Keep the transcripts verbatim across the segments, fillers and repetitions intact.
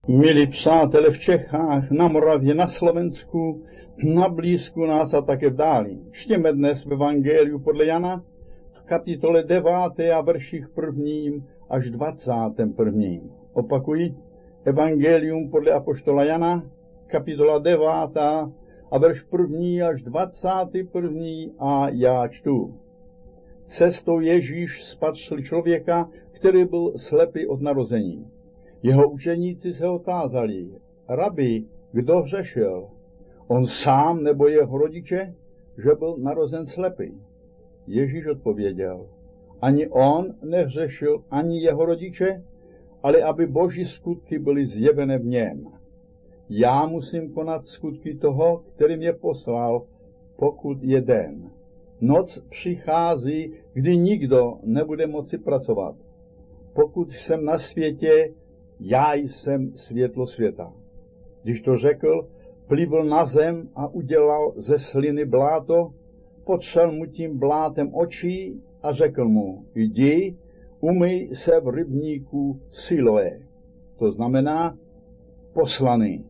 Milí přátelé v Čechách, na Moravě, na Slovensku, na blízku nás a také v dáli. Čtěme dnes v Evangeliu podle Jana v kapitole deváté a verších prvním až dvacátém prvním. Opakuji, Evangelium podle apoštola Jana, kapitola devátá a verš první až dvacátý první a já čtu. Cestou Ježíš spatřil člověka, který byl slepý od narození. Jeho učeníci se ho tázali: Rabi, kdo hřešil? On sám nebo jeho rodiče, že byl narozen slepý? Ježíš odpověděl: Ani on nehřešil, ani jeho rodiče, ale aby boží skutky byly zjevené v něm. Já musím konat skutky toho, který mě poslal, pokud je den. Noc přichází, kdy nikdo nebude moci pracovat. Pokud jsem na světě, já jsem světlo světa. Když to řekl, plivl na zem a udělal ze sliny bláto, potřel mu tím blátem oči a řekl mu: Jdi, umyj se v rybníku Siloé. To znamená poslaný.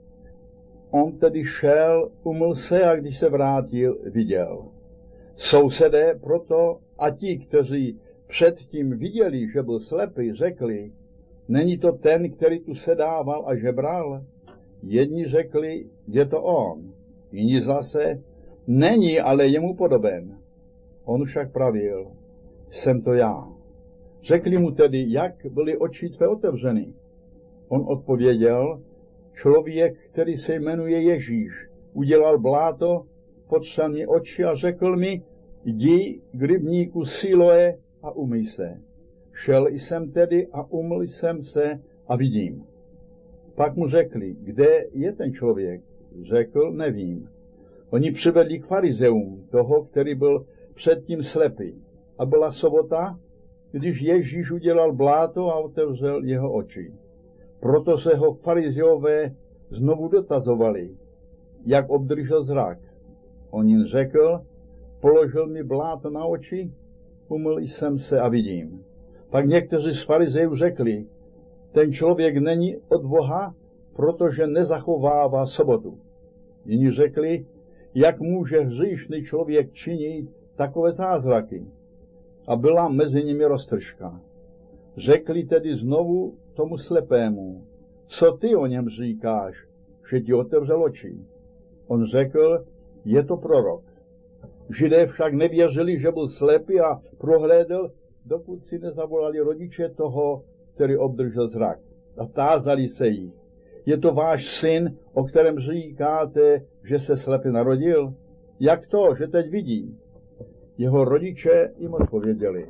On tedy šel, umyl se a když se vrátil, viděl. Sousedé proto a ti, kteří předtím viděli, že byl slepý, řekli: Není to ten, který tu sedával a žebral? Jedni řekli: Je to on. Jiní zase: Není, ale je mu podoben. On však pravil: Jsem to já. Řekli mu tedy: Jak byly oči tvé otevřeny? On odpověděl: Člověk, který se jmenuje Ježíš, udělal bláto, potřel mi oči a řekl mi: Jdi k rybníku Siloé a umyj se. Šel jsem tedy a umyl jsem se a vidím. Pak mu řekli: Kde je ten člověk? Řekl: Nevím. Oni přivedli k farizeům toho, který byl předtím slepý. A byla sobota, když Ježíš udělal bláto a otevřel jeho oči. Proto se ho farizeové znovu dotazovali, jak obdržel zrak. On jim řekl: Položil mi bláto na oči, umyl jsem se a vidím. Pak někteří z farizejů řekli: Ten člověk není od Boha, protože nezachovává sobotu. Jiní řekli: Jak může hříšný člověk činit takové zázraky? A byla mezi nimi roztržka. Řekli tedy znovu tomu slepému: Co ty o něm říkáš, že ti otevřel oči? On řekl: Je to prorok. Židé však nevěřili, že byl slepý a prohlédl, dokud si nezavolali rodiče toho, který obdržel zrak. A tázali se jich: Je to váš syn, o kterém říkáte, že se slepý narodil? Jak to, že teď vidí? Jeho rodiče jim odpověděli: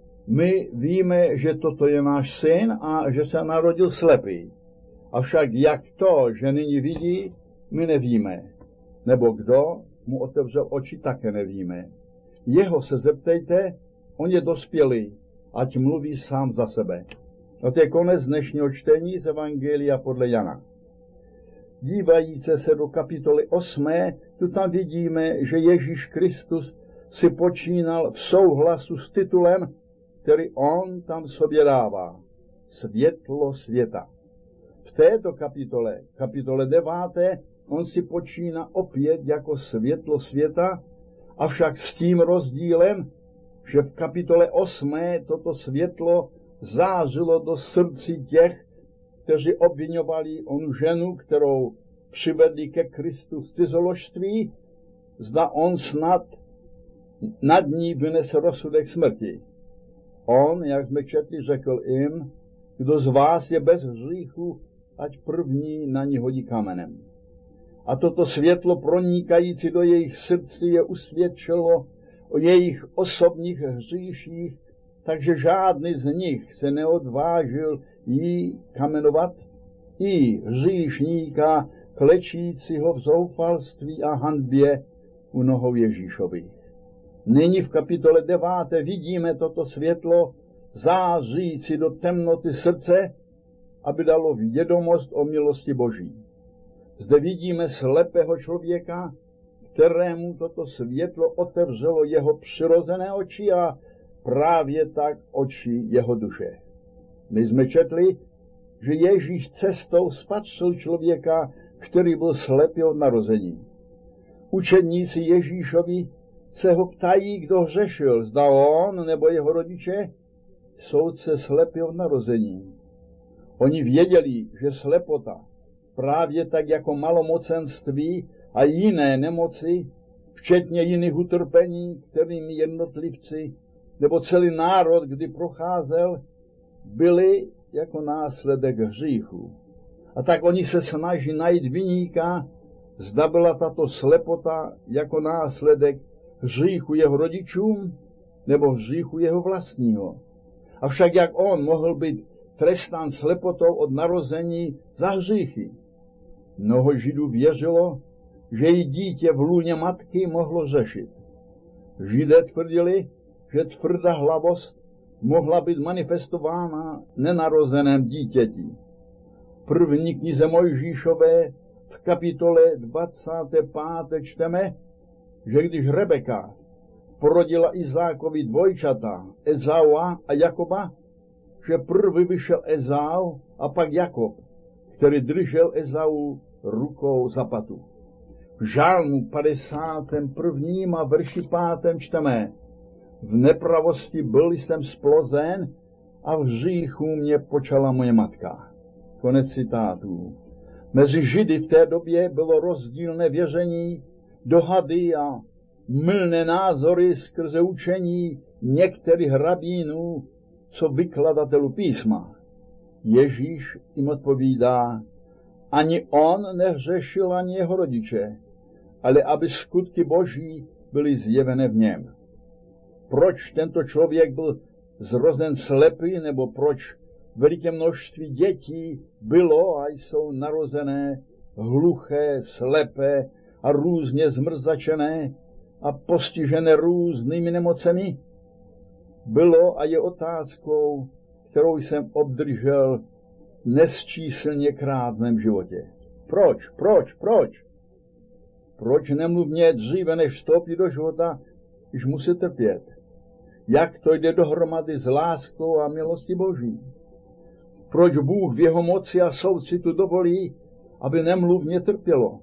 My víme, že toto je náš syn a že se narodil slepý. Avšak jak to, že nyní vidí, my nevíme. Nebo kdo mu otevřel oči, také nevíme. Jeho se zeptejte, on je dospělý, ať mluví sám za sebe. A to je konec dnešního čtení z Evangelia podle Jana. Dívajíce se do kapitoly osmé, tu tam vidíme, že Ježíš Kristus si počínal v souhlasu s titulem, který on tam sobě dává: Světlo světa. V této kapitole, kapitole deváté, on si počíná opět jako světlo světa, avšak s tím rozdílem, že v kapitole osmé toto světlo zářilo do srdcí těch, kteří obviňovali onu ženu, kterou přivedli ke Kristu z cizoložství, zda on snad nad ní vynese rozsudek smrti. On, jak jsme četli, řekl jim: Kdo z vás je bez hříchu, ať první na ní hodí kamenem. A toto světlo pronikající do jejich srdcí je usvědčilo o jejich osobních hříších, takže žádný z nich se neodvážil jí kamenovat, i hříšníka klečícího v zoufalství a hanbě u nohou Ježíšových. Nyní v kapitole deváté vidíme toto světlo zářící do temnoty srdce, aby dalo vědomost o milosti Boží. Zde vidíme slepého člověka, kterému toto světlo otevřelo jeho přirozené oči a právě tak oči jeho duše. My jsme četli, že Ježíš cestou spatřil člověka, který byl slepý od narození. Učedníci Ježíšovi se ho ptají, kdo hřešil, zda on nebo jeho rodiče, soudce slepý od narození. Oni věděli, že slepota, právě tak jako malomocenství a jiné nemoci, včetně jiných utrpení, kterými jednotlivci nebo celý národ, kdy procházel, byly jako následek hříchu. A tak oni se snaží najít viníka, zda byla tato slepota jako následek hříchu jeho rodičům nebo hříchu jeho vlastního. Avšak jak on mohl být trestán slepotou od narození za hříchy? Mnoho Židů věřilo, že i dítě v lůně matky mohlo řešit. Židé tvrdili, že tvrdá hlavost mohla být manifestována nenarozeném dítěti. První knize Mojžíšové v kapitole dvacáté páté čteme, že když Rebeka porodila Izákovi dvojčata, Ezaua a Jakoba, že prvý vyšel Ezau a pak Jakob, který držel Ezau rukou za patu. V Žálmu padesátém prvním a verši pátém čteme: v nepravosti byl jsem splozen a v hříchu mě počala moje matka. Konec citátů. Mezi Židy v té době bylo rozdílné věření, dohady a mylné názory skrze učení některých rabínů, co vykladatelů písma. Ježíš jim odpovídá: ani on nehřešil, ani jeho rodiče, ale aby skutky Boží byly zjevené v něm. Proč tento člověk byl zrozen slepý, nebo proč veliké množství dětí bylo a jsou narozené hluché, slepé a různě zmrzačené a postižené různými nemocemi? Bylo a je otázkou, kterou jsem obdržel nesčíslněkrát v mém životě. Proč, proč, proč? Proč nemluvně dříve, než vstoupí do života, když musí trpět? Jak to jde dohromady s láskou a milostí Boží? Proč Bůh v jeho moci a soucitu dovolí, aby nemluvně trpělo?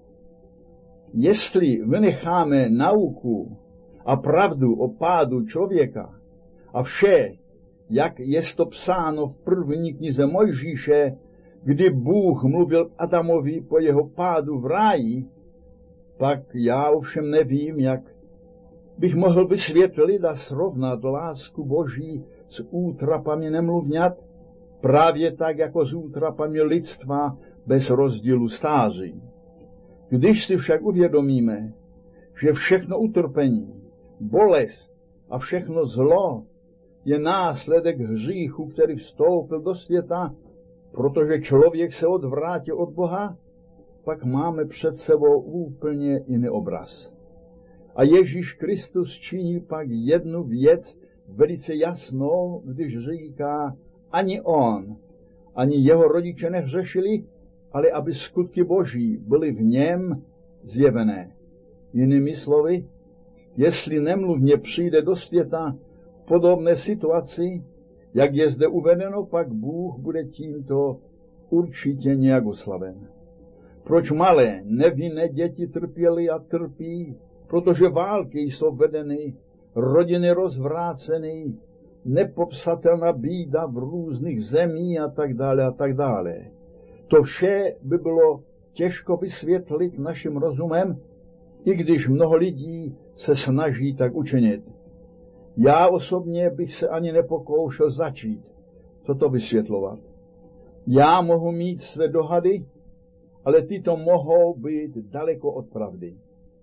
Jestli vynecháme nauku a pravdu o pádu člověka a vše, jak je to psáno v první knize Mojžíše, kdy Bůh mluvil Adamovi po jeho pádu v ráji, pak já ovšem nevím, jak bych mohl vysvětlit a srovnat lásku Boží s útrapami nemluvňat, právě tak jako s útrapami lidstva bez rozdílu stáří. Když si však uvědomíme, že všechno utrpení, bolest a všechno zlo je následek hříchu, který vstoupil do světa, protože člověk se odvrátil od Boha, pak máme před sebou úplně jiný obraz. A Ježíš Kristus činí pak jednu věc velice jasnou, když říká: ani on, ani jeho rodiče nehřešili, ale aby skutky Boží byly v něm zjevené. Jinými slovy, jestli nemluvně přijde do světa v podobné situaci, jak je zde uvedeno, pak Bůh bude tímto určitě nějak oslaven. Proč malé, nevinné děti trpěly a trpí? Protože války jsou vedeny, rodiny rozvráceny, nepopsatelná bída v různých zemí a tak dále a tak dále. To vše by bylo těžko vysvětlit naším rozumem, i když mnoho lidí se snaží tak učinit. Já osobně bych se ani nepokoušel začít toto vysvětlovat. Já mohu mít své dohady, ale tyto mohou být daleko od pravdy.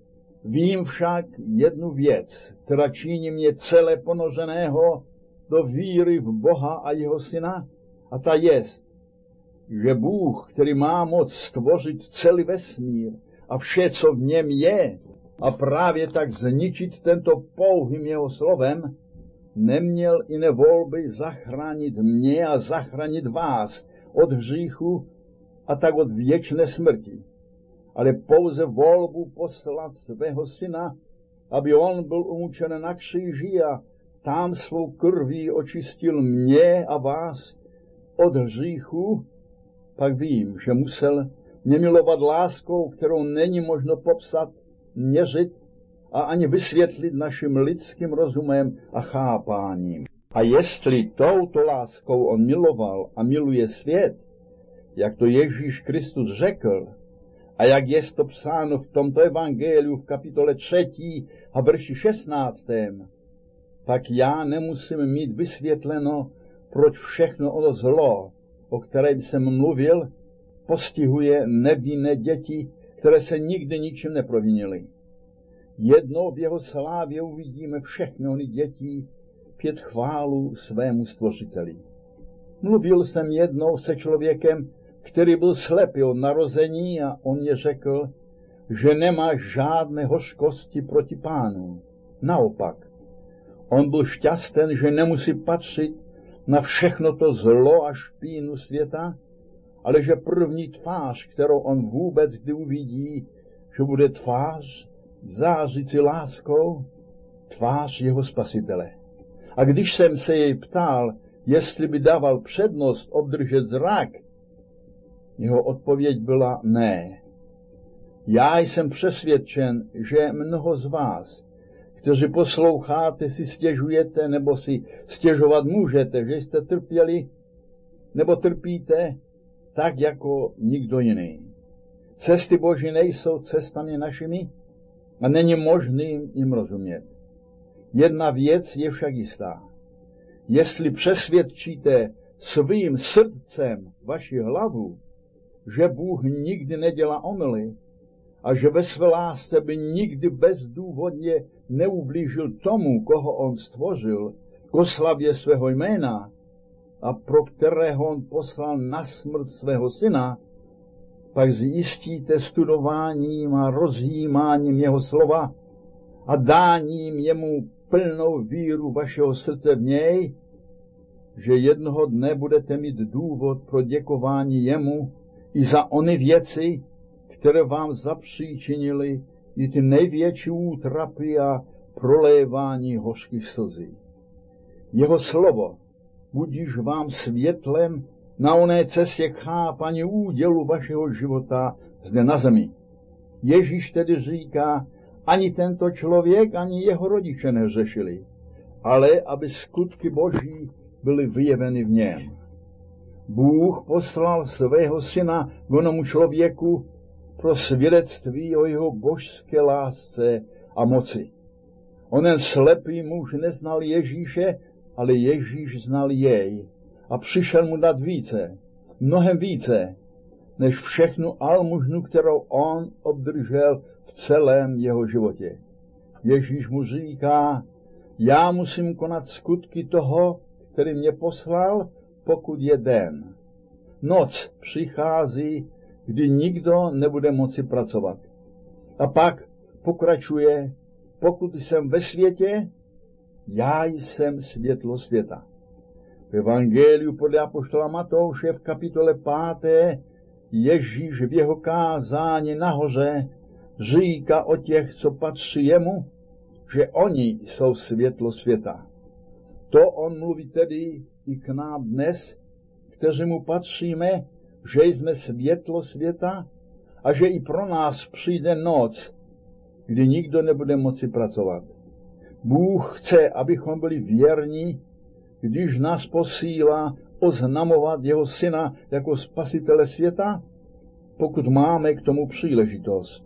Vím však jednu věc, která činí mě celé ponořeného do víry v Boha a jeho syna, a ta jest, že Bůh, který má moc stvořit celý vesmír a vše, co v něm je, a právě tak zničit tento pouhým jeho slovem, neměl jiné volby zachránit mě a zachránit vás od hříchu a tak od věčné smrti, ale pouze volbu poslat svého syna, aby on byl umučen na kříži a tam svou krví očistil mě a vás od hříchu pak vím, že musel mě milovat láskou, kterou není možno popsat, měřit a ani vysvětlit naším lidským rozumem a chápáním. A jestli touto láskou on miloval a miluje svět, jak to Ježíš Kristus řekl, a jak je to psáno v tomto evangeliu v kapitole třetí a verši šestnáctém, tak já nemusím mít vysvětleno, proč všechno ono zlo, o kterém jsem mluvil, postihuje nevinné děti, které se nikdy ničím neprovinily. Jednou v jeho slávě uvidíme všechny ony děti pět chválu svému stvořiteli. Mluvil jsem jednou se člověkem, který byl slepý od narození a on je řekl, že nemá žádné hořkosti proti Pánu. Naopak, on byl šťasten, že nemusí patřit na všechno to zlo a špínu světa, ale že první tvář, kterou on vůbec kdy uvidí, že bude tvář zářící láskou, tvář jeho spasitele. A když jsem se jej ptal, jestli by dával přednost obdržet zrak, jeho odpověď byla ne. Já jsem přesvědčen, že mnoho z vás, kteří posloucháte, si stěžujete nebo si stěžovat můžete, že jste trpěli nebo trpíte tak jako nikdo jiný. Cesty Boží nejsou cestami našimi a není možným jim rozumět. Jedna věc je však jistá. Jestli přesvědčíte svým srdcem vaši hlavu, že Bůh nikdy nedělá omyly a že ve své lásce by nikdy bezdůvodně neublížil tomu, koho on stvořil, k oslavě svého jména a pro kterého on poslal na smrt svého syna, pak zjistíte studováním a rozjímáním jeho slova a dáním jemu plnou víru vašeho srdce v něj, že jednoho dne budete mít důvod pro děkování jemu i za ony věci, které vám zapříčinily i ty největší útrapy a prolévání hořkých slzí. Jeho slovo budíš vám světlem na oné cestě k chápání údělu vašeho života zde na zemi. Ježíš tedy říká, ani tento člověk, ani jeho rodiče neřešili, ale aby skutky Boží byly vyjeveny v něm. Bůh poslal svého syna k onomu člověku pro svědectví o jeho božské lásce a moci. Onen slepý muž neznal Ježíše, ale Ježíš znal jej a přišel mu dát více, mnohem více, než všechnu almužnu, kterou on obdržel v celém jeho životě. Ježíš mu říká, já musím konat skutky toho, který mě poslal, pokud je den. Noc přichází, kdy nikdo nebude moci pracovat. A pak pokračuje, pokud jsem ve světě, já jsem světlo světa. V evangeliu podle apoštola Matouše v kapitole páté Ježíš v jeho kázání nahoře říká o těch, co patří jemu, že oni jsou světlo světa. To on mluví tedy i k nám dnes, kteří mu patříme, že jsme světlo světa a že i pro nás přijde noc, kdy nikdo nebude moci pracovat. Bůh chce, abychom byli věrní, když nás posílá oznamovat jeho syna jako spasitele světa, pokud máme k tomu příležitost.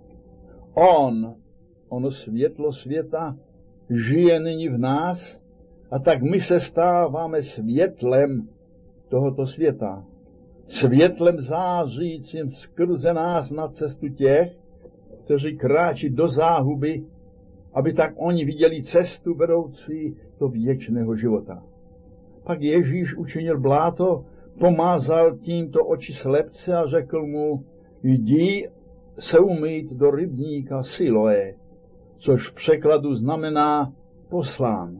On, ono světlo světa, žije nyní v nás a tak my se stáváme světlem tohoto světa. Světlem zářícím skrze nás na cestu těch, kteří kráčí do záhuby, aby tak oni viděli cestu vedoucí do věčného života. Pak Ježíš učinil bláto, pomázal tímto oči slepce a řekl mu, jdi se umýt do rybníka Siloé, což v překladu znamená poslán.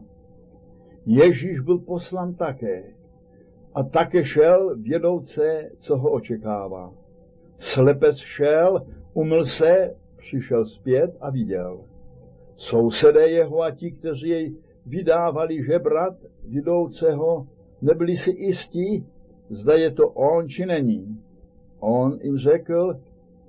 Ježíš byl poslan také a také šel vědouce, co ho očekává. Slepec šel, umyl se, přišel zpět a viděl. Sousedé jeho a ti, kteří jej vydávali žebrat vidouceho, nebyli si jistí, zda je to on či není. On jim řekl,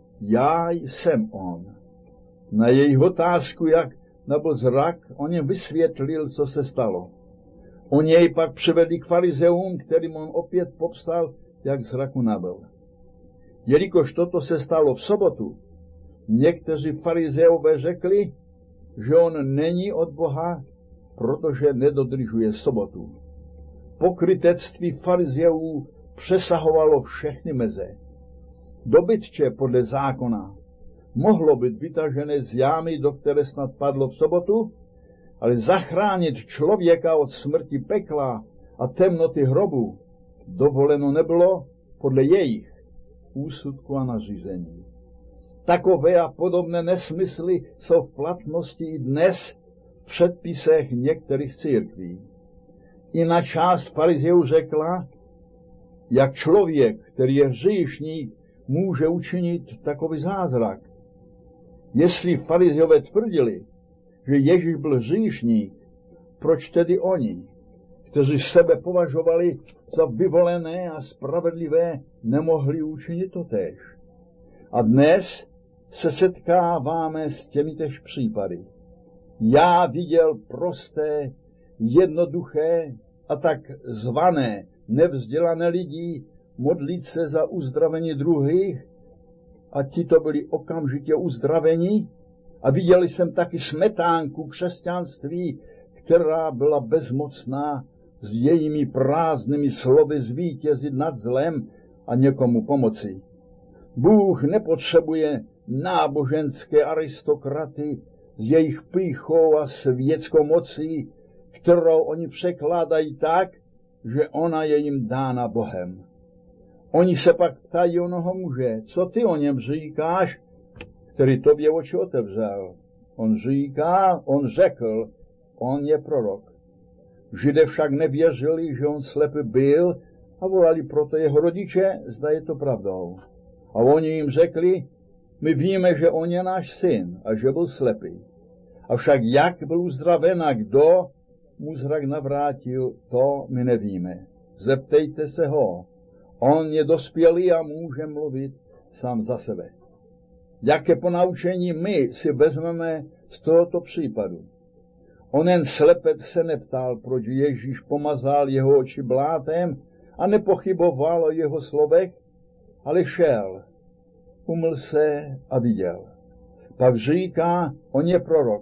já jsem on. Na jejich otázku, jak nabyl zrak, on jim vysvětlil, co se stalo. Oni jej pak přivedli k farizeům, kterým on opět popsal, jak zraku nabyl. Jelikož toto se stalo v sobotu, někteří farizeové řekli, že on není od Boha, protože nedodržuje sobotu. Pokrytectví farizeů přesahovalo všechny meze. Dobytče podle zákona mohlo být vytažené z jámy, do které snad padlo v sobotu, ale zachránit člověka od smrti pekla a temnoty hrobu dovoleno nebylo podle jejich úsudku a nařízení. Takové a podobné nesmysly jsou v platnosti i dnes v předpisech některých církví. Jiná část farizeů řekla, jak člověk, který je hříšník, může učinit takový zázrak. Jestli farizeové tvrdili, že Ježíš byl hříšník, proč tedy oni, kteří sebe považovali za vyvolené a spravedlivé, nemohli učinit totéž? A dnes se setkáváme s těmitež případy. Já viděl prosté, jednoduché a tak zvané nevzdělané lidi modlit se za uzdravení druhých a tito byli okamžitě uzdraveni. A viděl jsem taky smetánku křesťanství, která byla bezmocná s jejími prázdnými slovy zvítězit nad zlem a někomu pomoci. Bůh nepotřebuje náboženské aristokraty s jejich pýchou a světskou mocí, kterou oni překládají tak, že ona je jim dána Bohem. Oni se pak ptají onoho muže, co ty o něm říkáš, který tobě oči otevřel. On říká, on řekl, on je prorok. Židé však nevěřili, že on slepý byl a volali proto jeho rodiče, zda je to pravdou. A oni jim řekli, my víme, že on je náš syn a že byl slepý. Avšak jak byl uzdraven a kdo mu zrak navrátil, to my nevíme. Zeptejte se ho. On je dospělý a může mluvit sám za sebe. Jaké ponaučení my si vezmeme z tohoto případu? Onen slepec se neptal, proč Ježíš pomazal jeho oči blátem a nepochyboval o jeho slovech, ale šel, umyl se a viděl. Pak říká, on je prorok.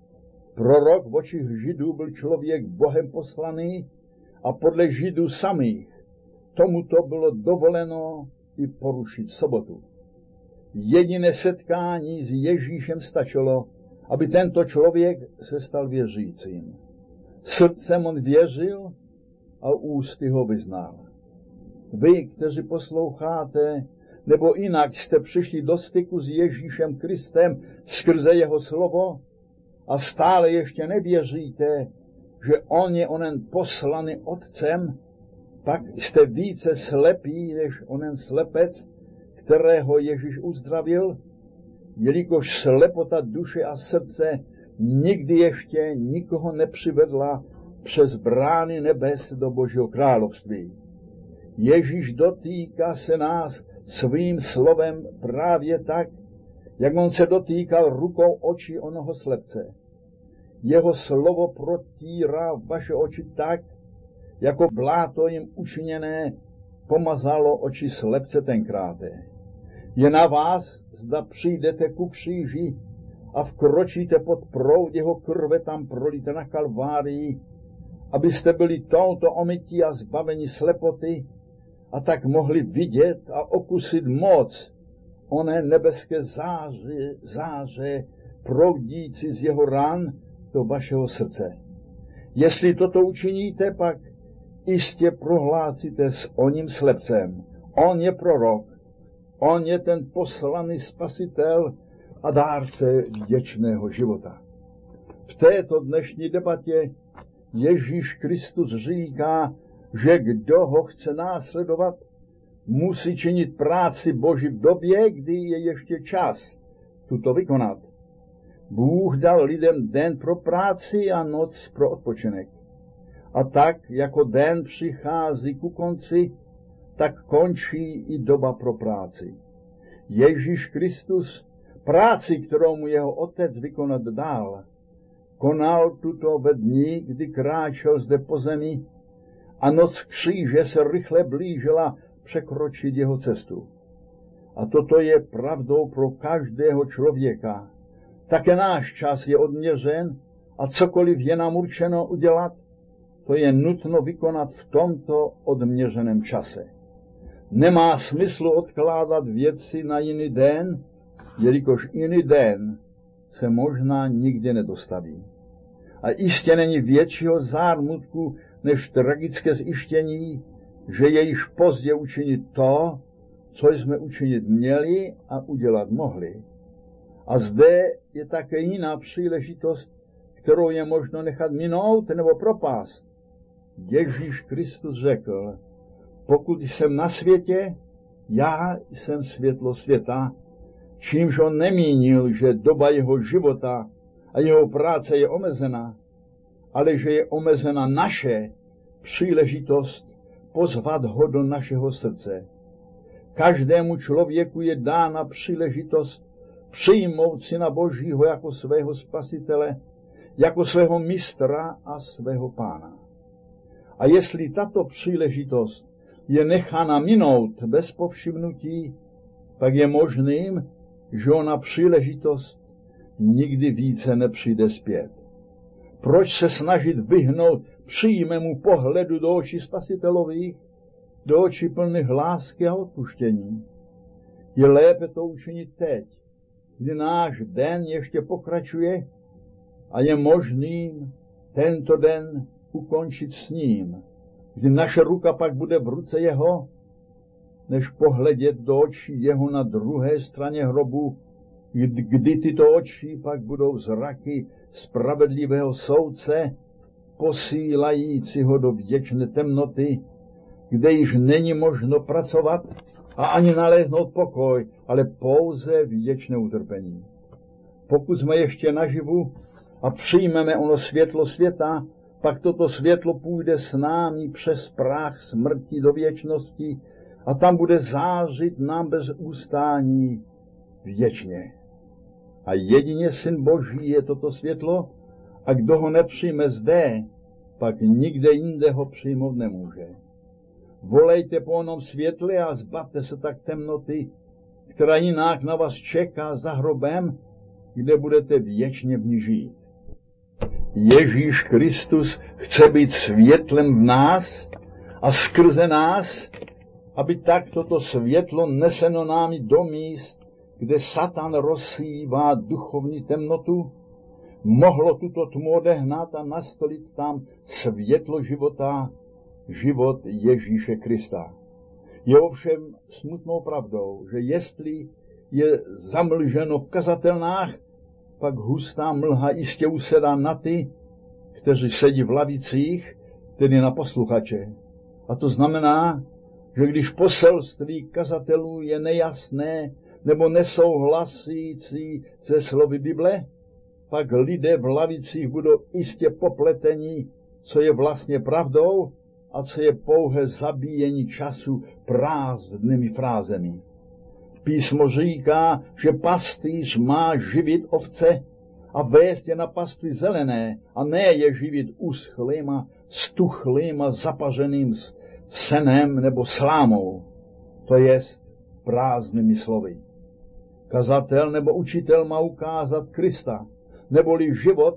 Prorok v očích Židů byl člověk Bohem poslaný a podle Židů samých tomuto bylo dovoleno i porušit sobotu. Jediné setkání s Ježíšem stačilo, aby tento člověk se stal věřícím. Srdcem on věřil a ústy ho vyznal. Vy, kteří posloucháte, nebo jinak jste přišli do styku s Ježíšem Kristem skrze jeho slovo a stále ještě nevěříte, že on je onen poslaný Otcem, pak jste více slepí než onen slepec, kterého Ježíš uzdravil, jelikož slepota duše a srdce nikdy ještě nikoho nepřivedla přes brány nebes do Božího království. Ježíš dotýká se nás svým slovem právě tak, jak on se dotýkal rukou očí onoho slepce. Jeho slovo protírá vaše oči tak, jako bláto jim učiněné pomazalo oči slepce tenkráte. Je na vás, zda přijdete ku kříži a vkročíte pod proud jeho krve tam prolíte na Kalvárii, abyste byli touto omytí a zbaveni slepoty a tak mohli vidět a okusit moc oné nebeské záře, záře proudící z jeho ran do vašeho srdce. Jestli toto učiníte, pak jistě prohlásíte s oním slepcem. On je prorok, on je ten poslaný spasitel a dárce věčného života. V této dnešní debatě Ježíš Kristus říká, že kdo ho chce následovat, musí činit práci Boží v době, kdy je ještě čas tuto vykonat. Bůh dal lidem den pro práci a noc pro odpočinek. A tak, jako den přichází ku konci, tak končí i doba pro práci. Ježíš Kristus práci, kterou mu jeho otec vykonat dál, konal tuto ve dní, kdy kráčel zde po zemi a noc kříže se rychle blížila překročit jeho cestu. A toto je pravdou pro každého člověka. Také náš čas je odměřen a cokoliv je nám určeno udělat, to je nutno vykonat v tomto odměřeném čase. Nemá smyslu odkládat věci na jiný den, jelikož jiný den se možná nikdy nedostaví. A jistě není většího zármutku než tragické zjištění, že je již pozdě učinit to, co jsme učinit měli a udělat mohli. A zde je také jiná příležitost, kterou je možno nechat minout nebo propást. Ježíš Kristus řekl, pokud jsem na světě, já jsem světlo světa, čímž on nemínil, že doba jeho života a jeho práce je omezena, ale že je omezena naše příležitost pozvat ho do našeho srdce. Každému člověku je dána příležitost přijmout Syna Božího jako svého spasitele, jako svého mistra a svého pána. A jestli tato příležitost je nechána minout bez povšimnutí, pak je možným, že ona příležitost nikdy více nepřijde zpět. Proč se snažit vyhnout přímému pohledu do očí spasitelových, do očí plných lásky a odpuštění? Je lépe to učinit teď, kdy náš den ještě pokračuje a je možným tento den ukončit s ním, kdy naše ruka pak bude v ruce jeho, než pohledět do očí jeho na druhé straně hrobu, kdy tyto oči pak budou zraky spravedlivého soudce, posílajícího do věčné temnoty, kde již není možno pracovat a ani naléznout pokoj, ale pouze věčné utrpení. Pokud jsme ještě naživu a přijmeme ono světlo světa, pak toto světlo půjde s námi přes práh smrti do věčnosti a tam bude zářit nám bez ústání věčně. A jedině Syn Boží je toto světlo a kdo ho nepřijme zde, pak nikde jinde ho přijmout nemůže. Volejte po onom světle a zbavte se tak temnoty, která jinak na vás čeká za hrobem, kde budete věčně v ní žít. Ježíš Kristus chce být světlem v nás a skrze nás, aby tak toto světlo neseno námi do míst, kde Satan rozsívá duchovní temnotu, mohlo tuto tmu odehnat a nastolit tam světlo života, život Ježíše Krista. Je ovšem smutnou pravdou, že jestli je zamlženo v kazatelnách, pak hustá mlha jistě usedá na ty, kteří sedí v lavicích, tedy na posluchače. A to znamená, že když poselství kazatelů je nejasné nebo nesouhlasící se slovy Bible, pak lidé v lavicích budou jistě popletení, co je vlastně pravdou a co je pouhé zabíjení času prázdnými frázemi. Písmo říká, že pastýř má živit ovce a vést je na pastvy zelené a ne je živit uschlým a stuchlým a zapařeným senem nebo slámou, to jest prázdnými slovy. Kazatel nebo učitel má ukázat Krista, neboli život,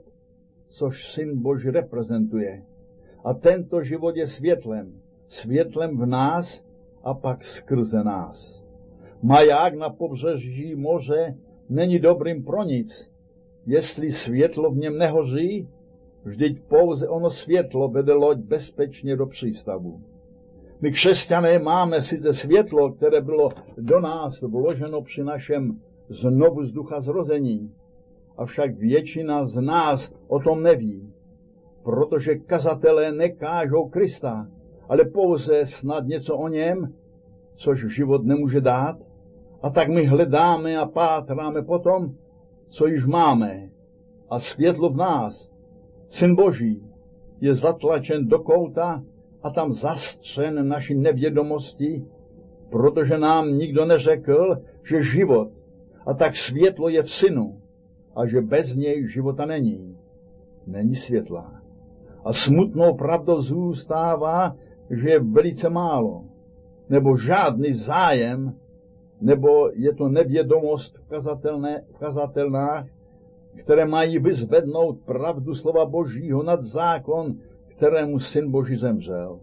což Syn Boží reprezentuje. A tento život je světlem, světlem v nás a pak skrze nás. Maják na pobřeží moře není dobrým pro nic, jestli světlo v něm nehoří, vždyť pouze ono světlo vede loď bezpečně do přístavu. My křesťané máme sice světlo, které bylo do nás vloženo při našem znovu z ducha zrození, avšak většina z nás o tom neví, protože kazatelé nekážou Krista, ale pouze snad něco o něm, což život nemůže dát, a tak my hledáme a pátráme potom, co již máme, a světlo v nás, Syn Boží, je zatlačen do kouta a tam zastřen naší nevědomosti, protože nám nikdo neřekl, že život a tak světlo je v synu a že bez něj života není. Není světla. A smutnou pravdou zůstává, že je velice málo, nebo žádný zájem, nebo je to nevědomost v kazatelnách, které mají vyzvednout pravdu slova Božího nad zákon, kterému Syn Boží zemřel.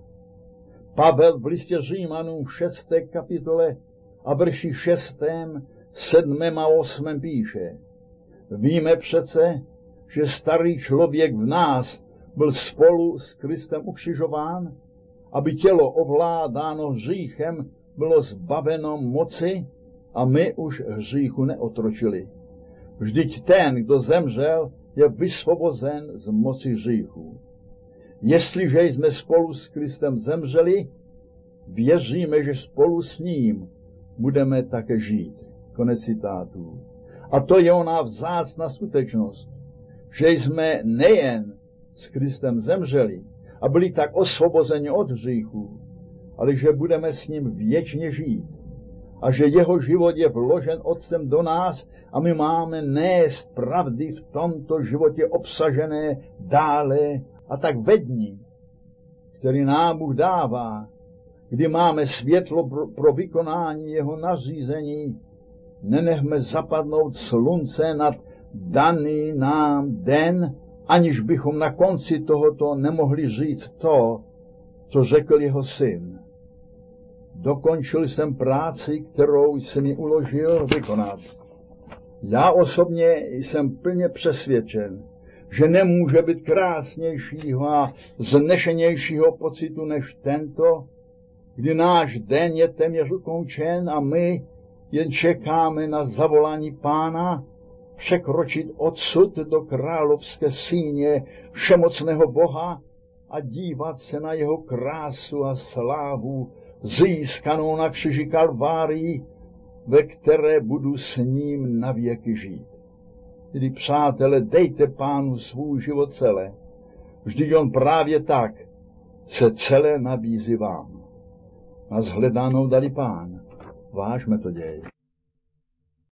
Pavel v listě Římanům v šesté kapitole a verši šestém, sedmém a osmém píše: Víme přece, že starý člověk v nás byl spolu s Kristem ukřižován, aby tělo ovládáno hříchem bylo zbaveno moci a my už hříchu neotročili. Vždyť ten, kdo zemřel, je vysvobozen z moci hříchu. Jestliže jsme spolu s Kristem zemřeli, věříme, že spolu s ním budeme také žít. Konec citátů. A to je ona vzácná skutečnost, že jsme nejen s Kristem zemřeli a byli tak osvobozeni od hříchu, ale že budeme s ním věčně žít. A že jeho život je vložen Otcem do nás a my máme nést pravdy v tomto životě obsažené dále a tak ve dní, který nám Bůh dává, kdy máme světlo pro, pro vykonání jeho nařízení, nenechme zapadnout slunce nad daný nám den, aniž bychom na konci tohoto nemohli říct to, co řekl jeho syn. Dokončil jsem práci, kterou jsi mi uložil vykonat. Já osobně jsem plně přesvědčen, že nemůže být krásnějšího a znešenějšího pocitu než tento, kdy náš den je téměř ukončen a my jen čekáme na zavolání Pána překročit odsud do královské síně všemocného Boha a dívat se na jeho krásu a slávu získanou na křiži Kalvárii, ve které budu s ním navěky žít. Tedy, přátelé, dejte Pánu svůj život celé. Vždyť on právě tak se celé nabízí vám. A shledanou dali Pán. Vážme to děj.